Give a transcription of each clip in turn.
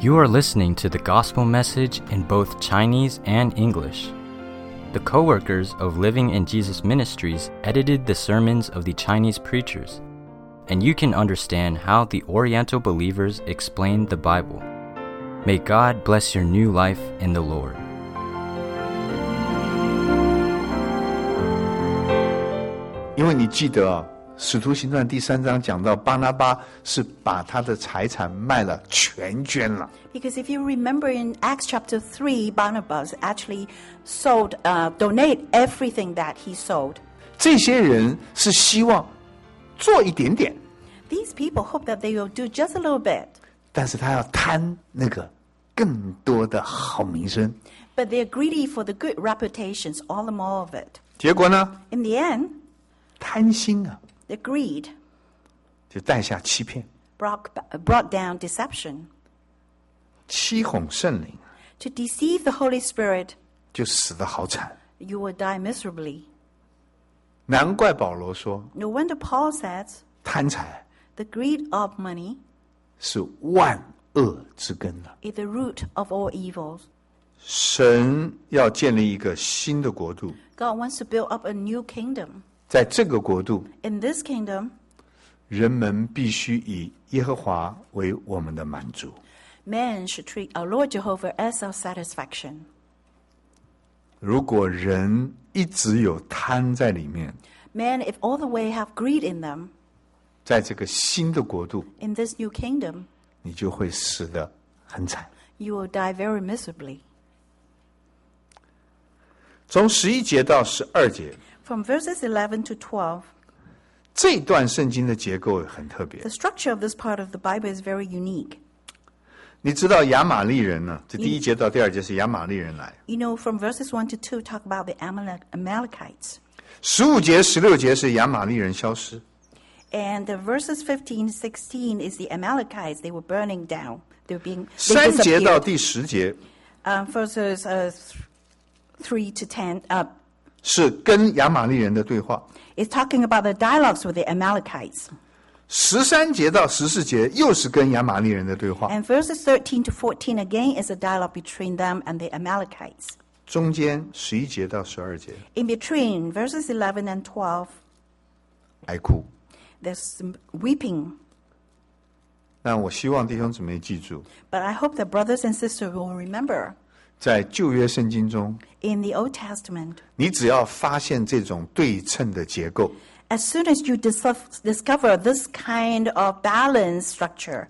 You are listening to the gospel message in both Chinese and English. The co-workers of Living in Jesus Ministries edited the sermons of the Chinese preachers, and you can understand how the Oriental believers explained the Bible. May God bless your new life in the Lord. 因为你记得使徒行传第3章讲到巴拿巴是把他的财产卖了，全捐了。 Because if you remember in Acts chapter 3, Barnabas actually donate everything that he sold. 这些人是希望做一点点， These people hope that they will do just a little bit, 但是他要贪那个更多的好名声。 but they're greedy for the good reputations, all the more of it. 结果呢， In the end, 贪心啊， the greed 就带下欺骗， brought down deception. 欺哄圣灵， To deceive the Holy Spirit, 就死得好惨。 you will die miserably. 难怪保罗说， No wonder Paul says, 贪财 the greed of money 是万恶之根了。 is the root of all evils. 神要建立一个新的国度， God wants to build up a new kingdom. 在这个国度， In this kingdom, 人们必须以耶和华为我们的满足。 man should treat our Lord Jehovah as our satisfaction. 如果人一直有贪在里面， Man, if all the way have greed in them, 在这个新的国度， in this new kingdom, 你就会死得很惨。 you will die very miserably. 从11节到12节， From verses 11 to 12, 这段圣经的结构很特别 the。structure of this part of the Bible is very unique. 你知道亚玛力人呢？这第1节到第2节是亚玛力人来。 You know, from verses 1 to 2, talk about the Amalekites. 15节、16节是亚玛力人消失。 And the verses 15 16 is the Amalekites. They were burning down. They 3节到 disappeared. 第10节 Verses 3 to 10, 是跟亚玛力人的对话。 is talking about the dialogues with the Amalekites. 13节到14节又是跟亚玛力人的对话。 And verses 13 to 14 again is a dialogue between them and the Amalekites. 中间11节到12节 In between verses 11 and 12, 哀哭。 there's some weeping. 那我希望弟兄姊妹记住， But I hope that brothers and sisters will remember, 在旧约圣经中， in the Old Testament, 你只要发现这种对称的结构， as soon as you discover this kind of balance structure,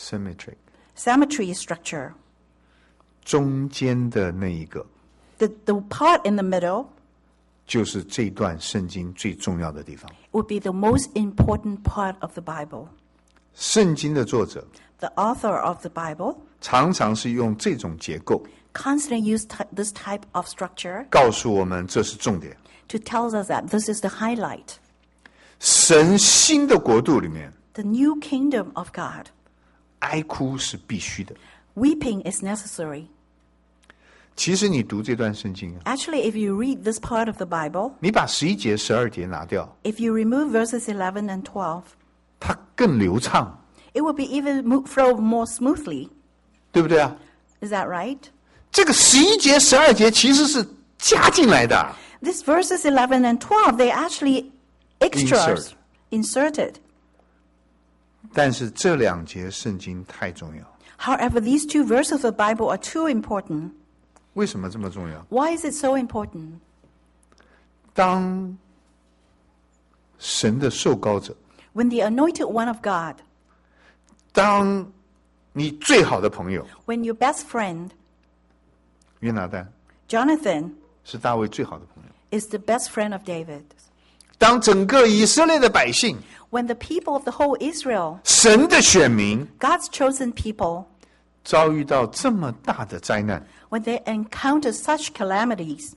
symmetry structure, 中间的那一个 the part in the middle 就是这段圣经最重要的地方。 would be the most important part of the Bible. 圣经的作者 The author of the Bible 常常是用这种结构 constantly use this type of structure 告诉我们这是重点。 to tell us that this is the highlight. 神新的国度里面， The new kingdom of God. 哀哭是必须的。 Weeping is necessary. 其实你读这段圣经啊， Actually, if you read this part of the Bible, 你把11节、12节拿掉， if you remove verses 11 and 12, 它更流畅， it will be even flow more smoothly. 对不对啊？ Is that right? 这个11节、12节其实是加进来的。 These verses 11 and 12, they actually extras inserted. 但是这2节圣经太重要。 However, these two verses of the Bible are too important. 为什么这么重要？ Why is it so important? 当神的受膏者， When the anointed one of God, 当你最好的朋友 when your best friend, 约拿单 Jonathan, 是大卫最好的朋友， is the best friend of David, 当整个以色列的百姓， when the people of the whole Israel, 神的选民 God's chosen people, 遭遇到这么大的灾难， when they encounter such calamities,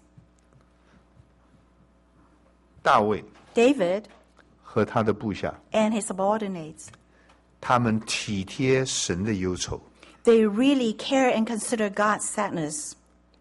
大卫 David 和他的部下， and his subordinates, 他们体贴神的忧愁。 they really care and consider God's sadness.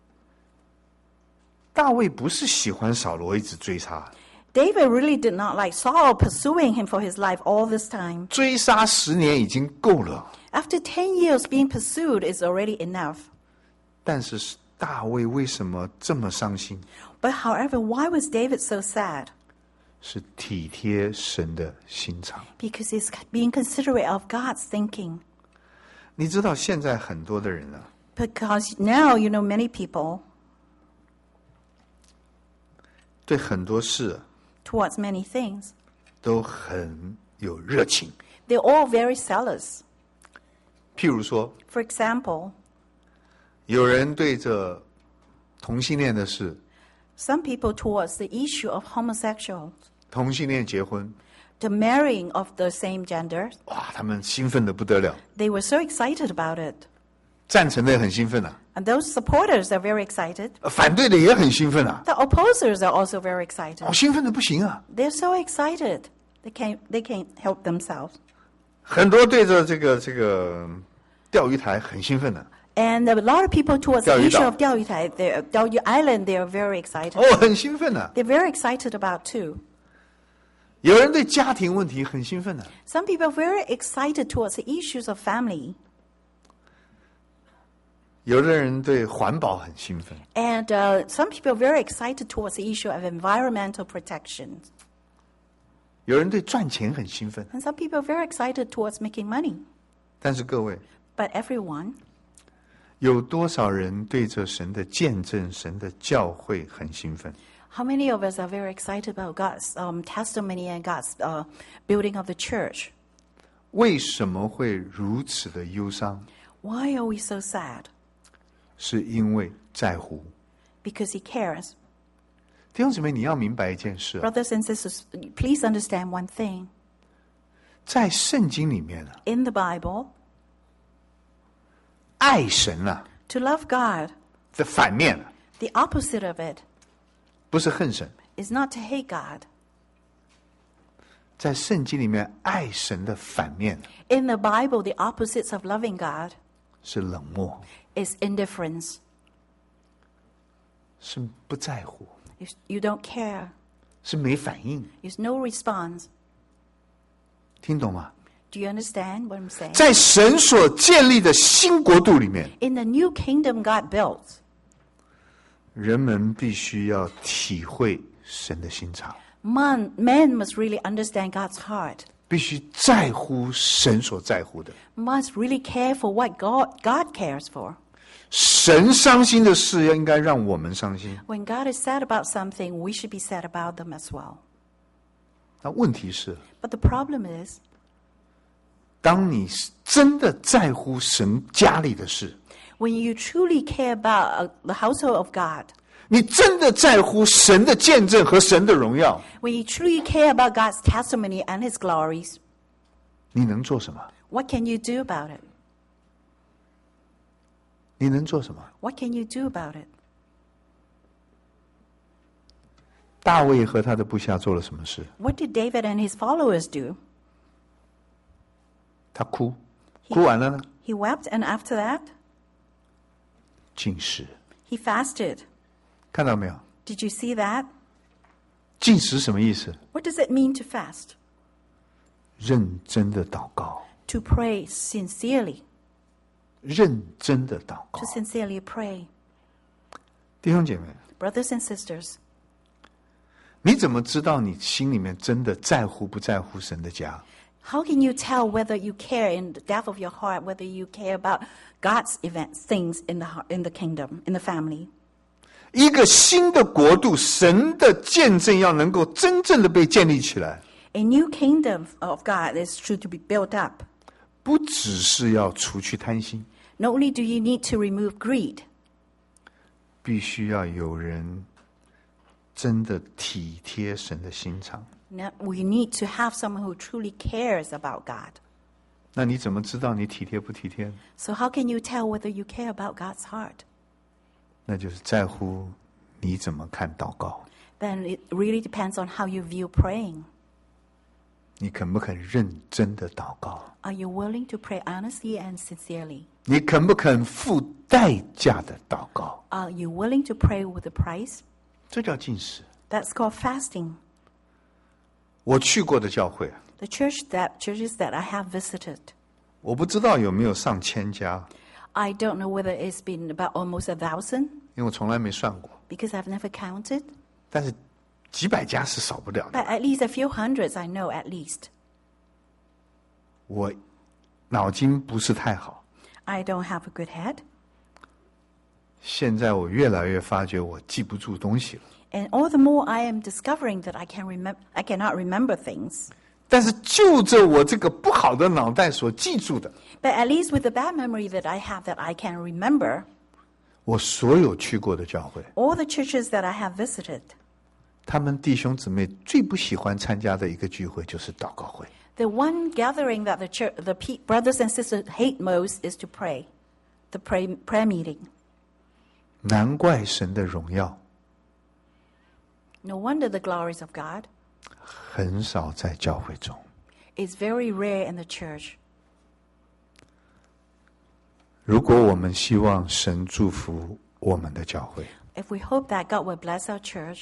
大卫不是喜欢扫罗一直追杀， David really did not like Saul pursuing him for his life all this time. 追杀10年已经够了。 After 10 years being pursued is already enough. 但是大卫为什么这么伤心？ But however, why was David so sad? 是体贴神的心肠。 Because he's being considerate of God's thinking. 你知道现在很多的人啊， Because now, many people, 对很多事 towards many things, 都很有热情。 they're all very zealous. 譬如说， For example, 有人对着同性恋的事， some people towards the issue of homosexuals, 同性恋结婚， the marrying of the same gender, 哇，他们兴奋得不得了， they were so excited about it. 赞成的也很兴奋啊， And those supporters are very excited. 反对的也很兴奋啊， The opposers are also very excited. 哦，兴奋的不行啊。 They're so excited. They can't help themselves. 很多对着这个钓鱼台很兴奋的， And a lot of people towards the 钓鱼岛。 issue of Diaoyu Island, they are very excited. 哦，很兴奋的。 They're very excited about too. 有人对家庭问题很兴奋的， Some people are very excited towards the issues of family. 有的人对环保很兴奋， And some people are very excited towards the issue of environmental protection. 有人对赚钱很兴奋。 And some people are very excited towards making money. 但是各位， But everyone, 有多少人对着神的见证、神的教会很兴奋？ how many of us are very excited about God's testimony and God's building of the church? 为什么会如此的忧伤？ Why are we so sad? 是因为在乎。 Because he cares. 弟兄姊妹，你要明白一件事， Brothers and sisters, please understand one thing. 在圣经里面啊， In the Bible, 爱神啊 to love God, 的反面啊， the opposite of it, 不是恨神， is not to hate God. 在圣经里面，爱神的反面 In the Bible, the opposites of loving God 是冷漠， is indifference. 是不在乎， You don't care. 是没反应。 There's no response. 听懂吗？ Do you understand what I'm saying? 在神所建立的新国度里面， In the new kingdom God built, 人们必须要体会神的心肠， men must really understand God's heart, 必须在乎神所在乎的。 must really care for what God cares for. 神伤心的事，应该让我们伤心。 When God is sad about something, we should be sad about them as well. 那问题是， But the problem is, 当你真的在乎神家里的事， when you truly care about the household of God, 你真的在乎神的见证和神的荣耀， when you truly care about God's testimony and His glories, 你能做什么？ what can you do about it? 你能做什么？ What can you do about it? 大卫和他的部下做了什么事？ What did David and his followers do? 他哭，哭完了呢， He wept, and after that, 禁食。 he fasted. 看到没有？ Did you see that? 禁食什么意思？ What does it mean to fast? 认真的祷告， To pray sincerely. 认真的祷告 To。sincerely pray. 弟兄姐妹， Brothers and sisters, 你怎么知道你心里面真的在乎不在乎神的家？ how can you tell whether you care in the depth of your heart, whether you care about God's events, things in the kingdom, in the family? 一个新的国度，神的见证要能够真正的被建立起来， A new kingdom of God is true to be built up. 不只是要除去贪心， Not only do you need to remove greed, 必须要有人真的体贴神的心肠。 we need to have someone who truly cares about God. 那你怎么知道你体贴不体贴？ So how can you tell whether you care about God's heart? 那就是在乎你怎么看祷告， Then it really depends on how you view praying. 你肯不肯认真的祷告？ Are you willing to pray honestly and sincerely? 你肯不肯付代价的祷告？ Are you willing to pray with a price? 这叫禁食。 That's called fasting. 我去过的教会， The churches that I have visited, 我不知道有没有上千家。 I don't know whether it's been about almost 1,000. 因为我从来没算过。 Because I've never counted. 但是几百家是少不了的。 But at least a few hundreds, I know at least. 我脑筋不是太好。 I don't have a good head. 现在我越来越发觉我记不住东西了。 And all the more I am discovering that I cannot remember things. 但是就着我这个不好的脑袋所记住的。 But at least with the bad memory that I have that I can remember. 我所有去过的教会。 All the churches that I have visited. 他们弟兄姊妹最不喜欢参加的一个聚会就是祷告会。 The one gathering that the brothers and sisters hate most is to pray. The prayer meeting. 难怪神的荣耀。 No wonder the glories of God. 很少在教会中。 It's very rare in the church. 如果我们希望神祝福我们的教会， If we hope that God will bless our church,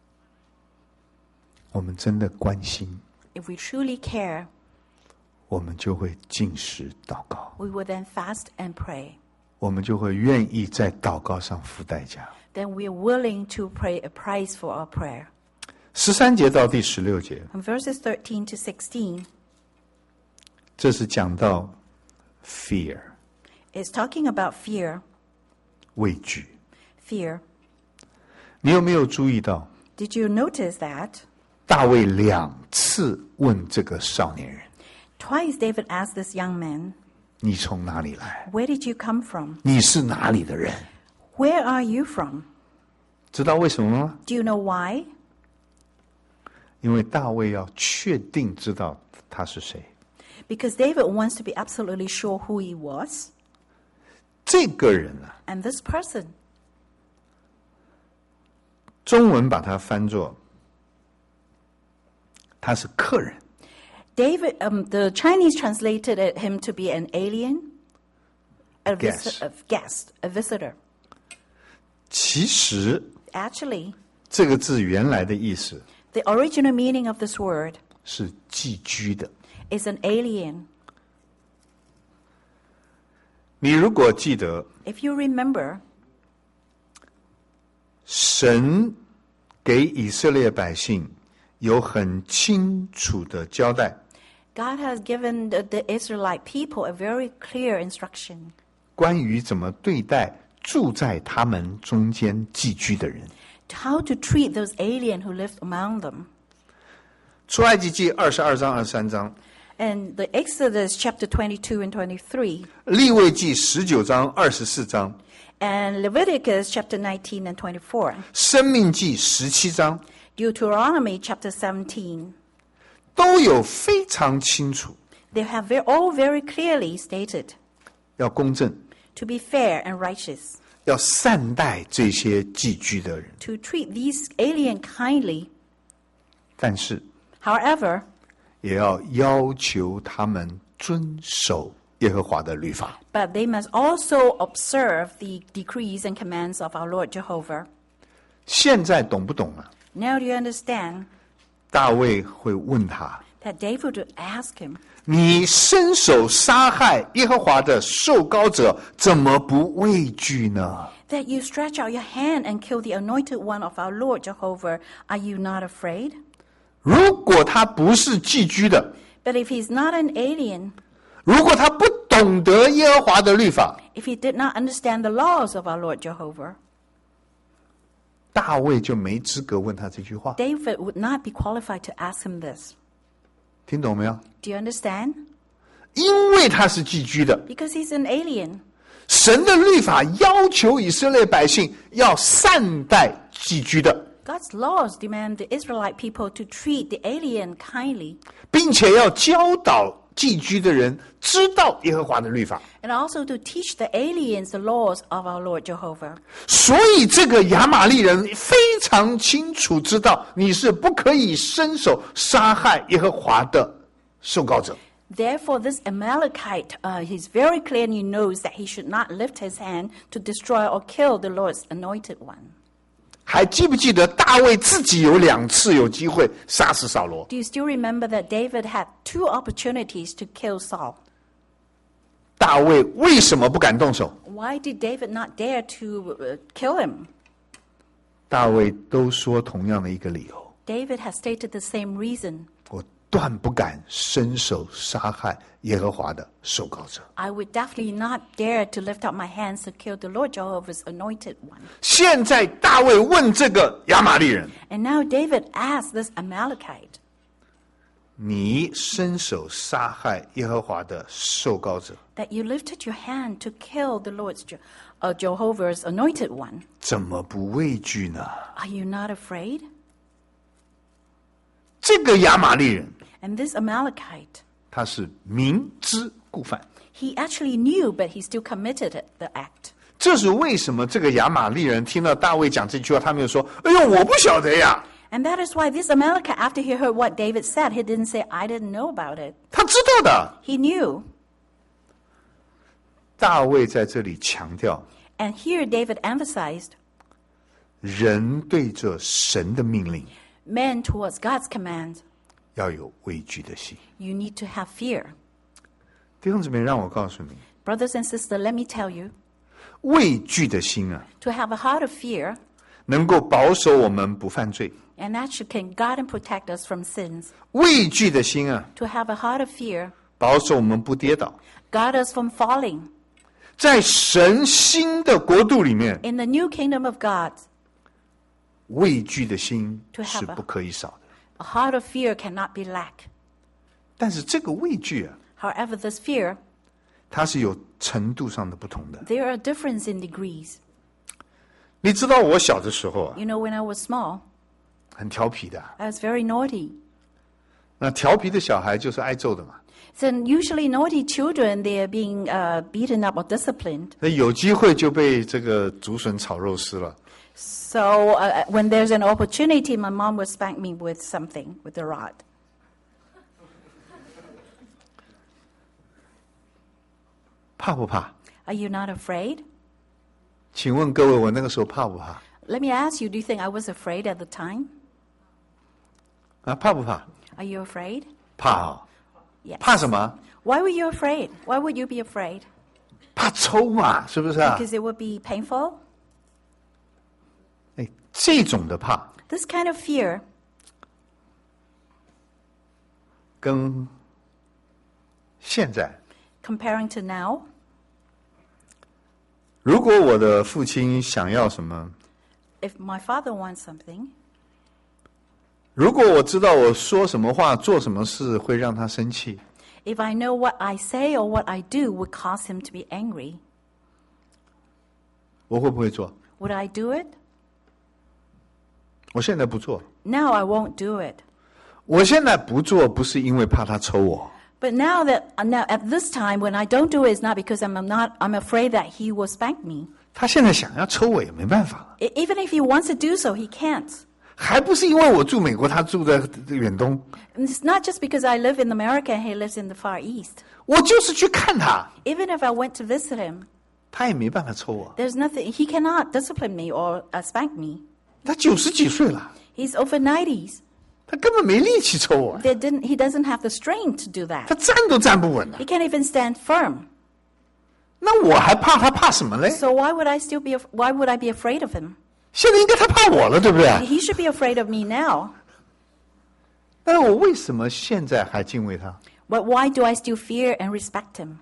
我们真的关心， if we truly care, 我们就会禁食祷告， we will then fast and pray. 我们就会愿意在祷告上付代价。 Then we are willing to pay a price for our prayer. 13节到第16节， From verses 13 to 16, 这是讲到 fear it's talking about fear. 畏惧。 Fear. 你有没有注意到， Did you notice that? 大卫2次问这个少年人， Twice David asked this young man, 你从哪里来？ Where did you come from? 你是哪里的人？ Where are you from? 知道为什么吗？ Do you know why? 因为大卫要确定知道他是谁。 Because David wants to be absolutely sure who he was. 这个人啊， And this person, 中文把它翻作他是客人。 David, the Chinese translated him to be an alien, a guest, a visitor. 其实 Actually, 这个字原来的意思 the original meaning of this word 是寄居的。 is an alien. 你如果记得， If you remember, 神给以色列百姓有很清楚的交代， God has given the Israelite people a very clear instruction 关于怎么对待住在他们中间寄居的人。 how to treat those aliens who lived among them. 出埃及记22章23章， And the Exodus chapter 22 and 23, 利未记19章24章， and Leviticus chapter 19 and 24, 申命记17章， Deuteronomy chapter 17, 都有非常清楚 they have all very clearly stated 要公正， to be fair and righteous, 要善待这些寄居的人。 to treat these aliens kindly. 但是 However, 也要要求他们遵守耶和华的律法。 but they must also observe the decrees and commands of our Lord Jehovah. 现在懂不懂啊？ Now do you understand 大卫会问他， that David would ask him, 你伸手杀害耶和华的受膏者，怎么不畏惧呢？ that you stretch out your hand and kill the anointed one of our Lord Jehovah, are you not afraid? 如果他不是寄居的， But if he's not an alien, 如果他不懂得耶和华的律法， if he did not understand the laws of our Lord Jehovah, 大卫就没资格问他这句话。 David would not be qualified to ask him this. 听懂没有？ Do you understand? 因为他是寄居的， Because he's an alien. 神的律法要求以色列百姓要善待寄居的， God's laws demand the Israelite people to treat the alien kindly 并且要教导寄居的人知道耶和华的律法。 and also to teach the aliens the laws of our Lord Jehovah. 所以这个亚玛利人非常清楚知道，你是不可以伸手杀害耶和华的受膏者。 Therefore, this Amalekite, he's very clearly knows that he should not lift his hand to destroy or kill the Lord's anointed one. 还记不记得大卫自己有2次有机会杀死扫罗？ Do you still remember that David had 2 opportunities to kill Saul? 大卫为什么不敢动手？ Why did David not dare to kill him? 大卫都说同样的一个理由： David has stated the same reason. 我断不敢伸手杀害耶和华的受膏者。 I would definitely not dare to lift up my hands to kill the Lord Jehovah's anointed one. 现在大卫问这个亚玛利人： And now David asked this Amalekite, 你伸手杀害耶和华的受膏者， that you lifted your hand to kill the Lord Jehovah's anointed one. 怎么不畏惧呢？ Are you not afraid? 这个亚玛利人， And this Amalekite, 他是明知故犯。 he actually knew, but he still committed the act. 这是为什么这个亚玛利人听到大卫讲这句话，他没有说：“哎呦，我不晓得呀。” And that is why this Amalekite, after he heard what David said, he didn't say, I didn't know about it. 他知道的。 He knew. 大卫在这里强调， And here David emphasized, 人对着神的命令 men towards God's command, 要有畏惧的心。 you need to have fear. 弟兄姊妹，让我告诉你， Brothers and sisters, let me tell you, 畏惧的心啊， to have a heart of fear, 能够保守我们不犯罪。 and that should can guard and protect us from sins. 畏惧的心啊， To have a heart of fear, 保守我们不跌倒。 guard us from falling. 在神新的国度里面， In the new kingdom of God, 畏惧的心 To have 是不可以少的。 a heart of fear cannot be lack. 但是这个畏惧啊， However, this fear, 它是有程度上的不同的。 there are differences in degrees. 你知道我小的时候啊， You know, when I was small, 很调皮的。 I was very naughty. 那调皮的小孩就是挨揍的嘛。 So usually naughty children, they are being beaten up or disciplined. 那有机会就被这个竹笋炒肉丝了。 So when there's an opportunity, my mom would spank me with something, with a rod. 怕不怕？ Are you not afraid? 请问各位，我那个时候怕不怕？ Let me ask you, do you think I was afraid at the time? 啊，怕不怕？ Are you afraid? 怕啊！ Yes. 怕什么？ Why were you afraid? Why would you be afraid? 怕抽嘛，是不是啊？ Because it would be painful? 哎，这种的怕 This kind of fear, 跟现在， comparing to now, 如果我的父亲想要什么， if my father wants something, 如果我知道我说什么话、做什么事会让他生气， if I know what I say or what I do would cause him to be angry, 我会不会做？ would I do it? 我现在不做。 Now I won't do it. 我现在不做，不是因为怕他抽我， But now at this time when I don't do it, it's not because I'm afraid that he will spank me. 他现在想要抽我也没办法了， Even if he wants to do so, he can't. 还不是因为我住美国，他住在远东， And it's not just because I live in America and he lives in the Far East. 我就是去看他， Even if I went to visit him, 他也没办法抽我。 there's nothing, he cannot discipline me or spank me. 他90几岁了， He's over 90s. 他根本没力气抽我， He doesn't have the strength to do 他 that. 站都站不稳了 He。can't even stand firm. 那我还怕他怕什么嘞？ So why would I be afraid of him? 现在应该他怕我了，对不对？ He should be afraid of me now. 但是我为什么现在还敬畏他？ But why do I still fear and respect him?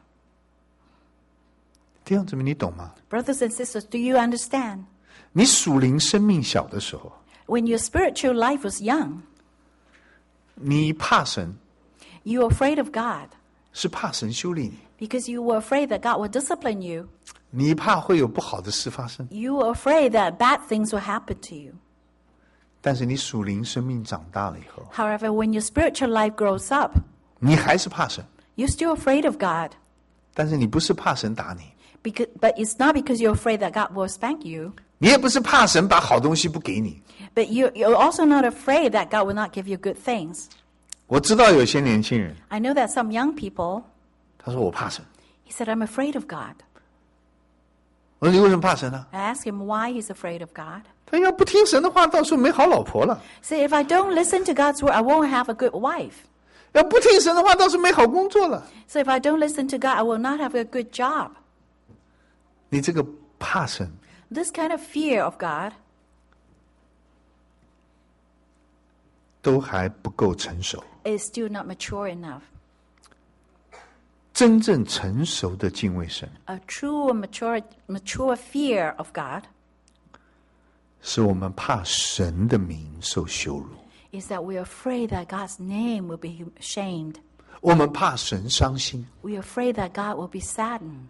弟兄姊妹，你懂吗？ Brothers and sisters, do you understand? 你属灵生命小的时候， When your spiritual life was young, 你怕神， you were afraid of God 是怕神修理你， because you were afraid that God would discipline you. 你怕会有不好的事发生。 You were afraid that bad things will happen to you. 但是你属灵生命长大了以后， However, when your spiritual life grows up, 你还是怕神， you're still afraid of God. 但是你不是怕神打你， But it's not because you're afraid that God will spank you. 你也不是怕神把好东西不给你。 But you're also not afraid that God will not give you good things. 我知道有些年轻人， I know that some young people, 他说我怕神。 he said, I'm afraid of God. 我说你为什么怕神呢？ I asked him why he's afraid of God. 他要不听神的话，到时候没好老婆了。 See, if I don't listen to God's word, I won't have a good wife. 要不听神的话，倒是没好工作了。 So if I don't listen to God, I will not have a good job. 你这个怕神 This kind of fear of God 都还不够成熟。 is still not mature enough. 真正成熟的敬畏神 A true mature fear of God 是我们怕神的名受羞辱， is that we are afraid that God's name will be shamed. 我们怕神伤心， We are afraid that God will be saddened.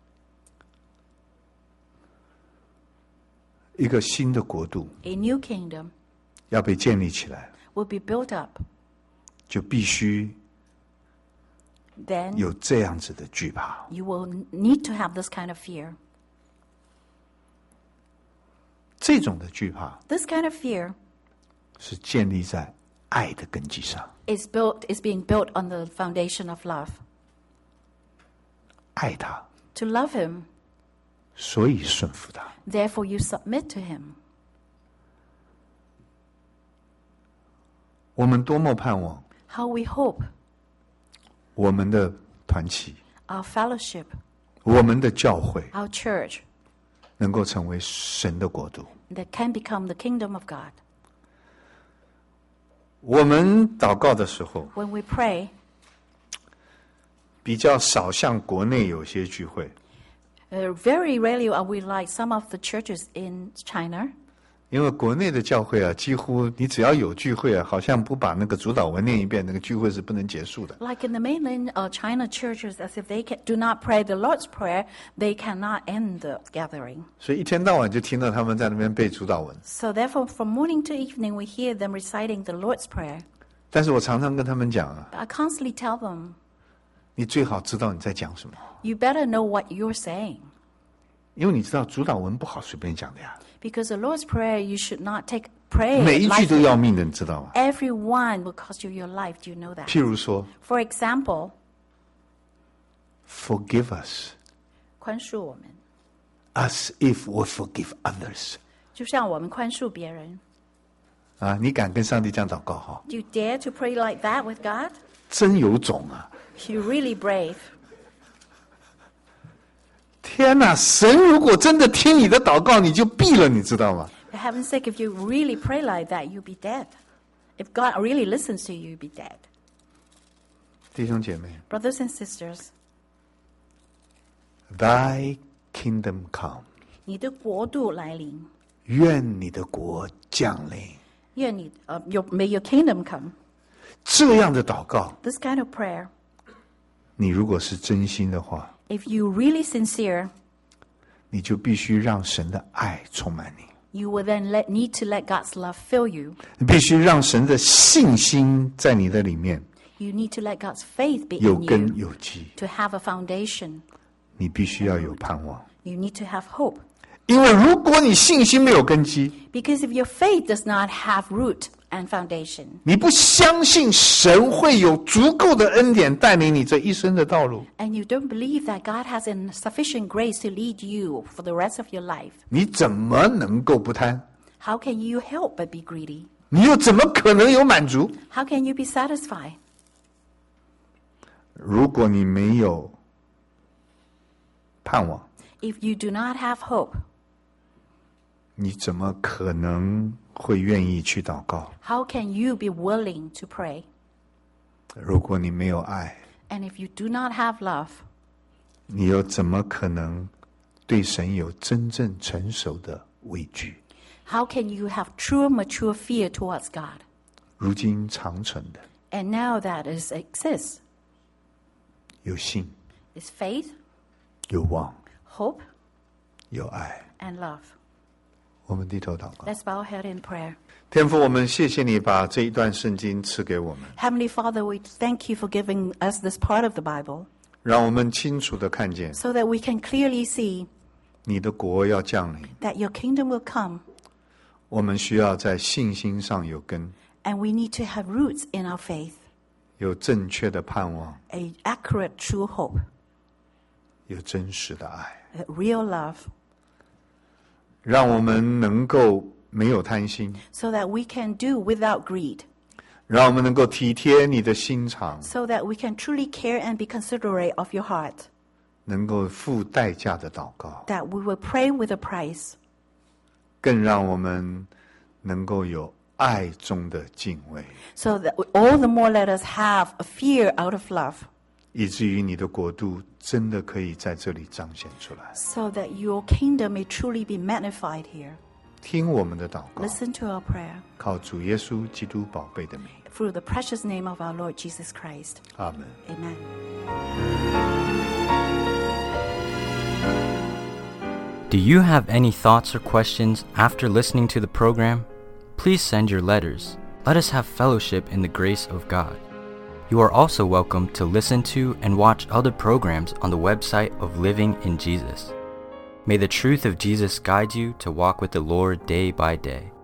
一个新的国度 A new kingdom 要被建立起来， will be built up. 就必须 Then 有这样子的惧怕。 you will need to have this kind of fear. 这种的惧怕 This kind of fear 是建立在爱的根基上， is being built on the foundation of love. 爱他， To love him, 所以顺服他。 therefore you submit to him. 我们多么盼望 How we hope 我们的团契、 our fellowship, 我们的教会 our church, 能够成为神的国度。 that can become the kingdom of God. 我们祷告的时候， When we pray, 比较少像国内有些聚会， very rarely are we like some of the churches in China. 因为国内的教会啊，几乎你只要有聚会啊，好像不把那个主导文念一遍，那个聚会是不能结束的。 Like in the mainland China churches, as if they do not pray the Lord's Prayer, they cannot end the gathering. 所以一天到晚就听到他们在那边背主导文。 So therefore, from morning to evening, we hear them reciting the Lord's Prayer. 但是我常常跟他们讲啊， But I constantly tell them, 你最好知道你在讲什么， you better know what you're saying. 因为你知道主导文不好随便讲的呀， Because the Lord's Prayer, you should not pray 每一句都 lightly. 要命的，你知道吗？ Every one will cost you your life. Do you know that? 譬如说 For example, ，Forgive us 宽恕我们， as if we forgive others。 就像我们宽恕别人。 啊，你敢跟上帝这样祷告哈？ Do you dare to pray like that with God? 真有种啊！ You're really brave. 天哪，神如果真的听你的祷告，你就毙了，你知道吗？ For heaven's sake, if you really pray like that, you'll be dead. If God really listens to you, you'll be dead. 弟兄姐妹 Brothers and sisters, ，Thy kingdom come， 你的国度来临， 愿你的国降临。 愿你may your kingdom come. 这样的祷告， This kind of prayer, 你如果是真心的话， if you really sincere, 你就必须让神的爱充满你， you will then need to let God's love fill you. 你必须让神的信心在你的里面 You need to let God's faith be 有 in 根 you 有基。 to have a foundation. 你必须要有盼望， You need to have hope. 因为如果你信心没有根基， Because if your faith does not have root and foundation, 你不相信神会有足够的恩典带领你这一生的道路， and you don't believe that God has sufficient grace to lead you for the rest of your life, 你怎么能够不贪？ how can you help but be greedy? 你又怎么可能有满足？ How can you be satisfied? 如果你没有盼望， If you do not have hope, 你怎么可能会愿意去祷告？ how can you be willing to pray? 如果你没有爱， And if you do not have love, 你又怎么可能对神有真正成熟的畏惧？ how can you have true mature fear towards God? 如今长存的 And now that exists 有信、 is faith, 有望、 hope, 有爱。 and love. 我们低头祷告， Let's bow our head in prayer. 天父，我们谢谢你把这一段圣经赐给我们， Heavenly Father, we thank you for giving us this part of the Bible 让我们清楚地看见 so that we can clearly see 你的国要降临。 that your kingdom will come, 我们需要在信心上有根， and we need to have roots in our faith, 有正确的盼望， a accurate, true hope, 有真实的爱， a real love, 让我们能够没有贪心， so that we can do without greed, 让我们能够体贴你的心肠， so that we can truly care and be considerate of your heart, 能够付代价的祷告， that we will pray with a price, 更让我们能够有爱中的敬畏， so that all the more let us have a fear out of love, 以至于你的国度真的可以在这里彰显出来。 so that your kingdom may truly be magnified here. 听我们的祷告， Listen to our prayer 靠主耶稣基督宝贝的名， through the precious name of our Lord Jesus Christ. 阿门。 Amen. Do you have any thoughts or questions after listening to the program? Please send your letters. Let us have fellowship in the grace of God. You are also welcome to listen to and watch other programs on the website of Living in Jesus. May the truth of Jesus guide you to walk with the Lord day by day.